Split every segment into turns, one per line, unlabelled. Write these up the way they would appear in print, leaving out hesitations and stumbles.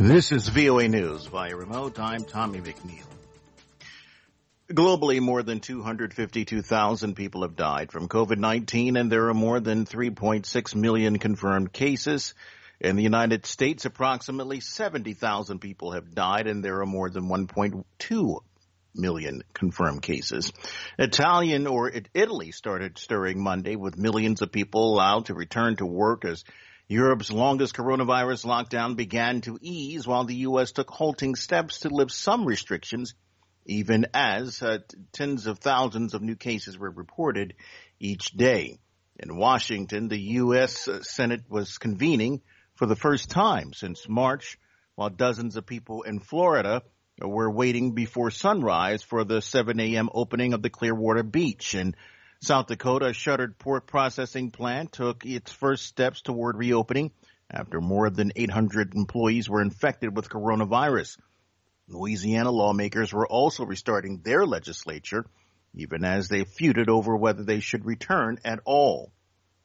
This is VOA News via remote. I'm Tommy McNeil. Globally, more than 252,000 people have died from COVID-19, and there are more than 3.6 million confirmed cases. In the United States, approximately 70,000 people have died, and there are more than 1.2 million confirmed cases. Italy started stirring Monday with millions of people allowed to return to work as Europe's longest coronavirus lockdown began to ease, while the U.S. took halting steps to lift some restrictions, even as tens of thousands of new cases were reported each day. In Washington, the U.S. Senate was convening for the first time since March, while dozens of people in Florida were waiting before sunrise for the 7 a.m. opening of the Clearwater Beach. And South Dakota, a shuttered pork processing plant, took its first steps toward reopening after more than 800 employees were infected with coronavirus. Louisiana lawmakers were also restarting their legislature, even as they feuded over whether they should return at all.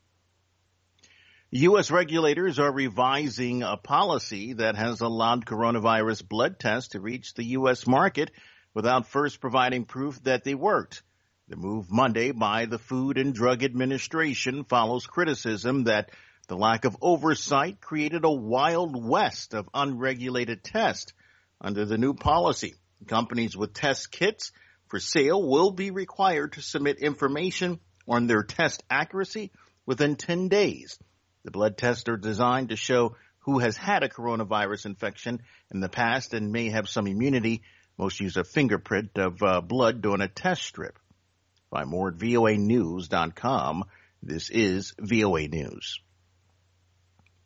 U.S. regulators are revising a policy that has allowed coronavirus blood tests to reach the U.S. market without first providing proof that they worked. The move Monday by the Food and Drug Administration follows criticism that the lack of oversight created a wild west of unregulated tests. Under the new policy, companies with test kits for sale will be required to submit information on their test accuracy within 10 days. The blood tests are designed to show who has had a coronavirus infection in the past and may have some immunity. Most use a fingerprint of blood on a test strip. Find more at voanews.com. This is VOA News.